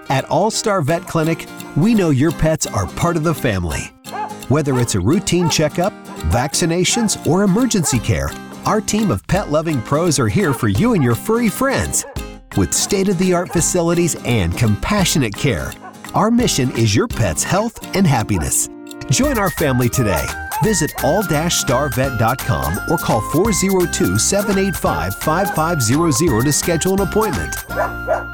At All Star Vet Clinic, we know your pets are part of the family. Whether it's a routine checkup, vaccinations, or emergency care, our team of pet-loving pros are here for you and your furry friends. With state-of-the-art facilities and compassionate care, our mission is your pet's health and happiness. Join our family today. Visit all-starvet.com or call 402-785-5500 to schedule an appointment.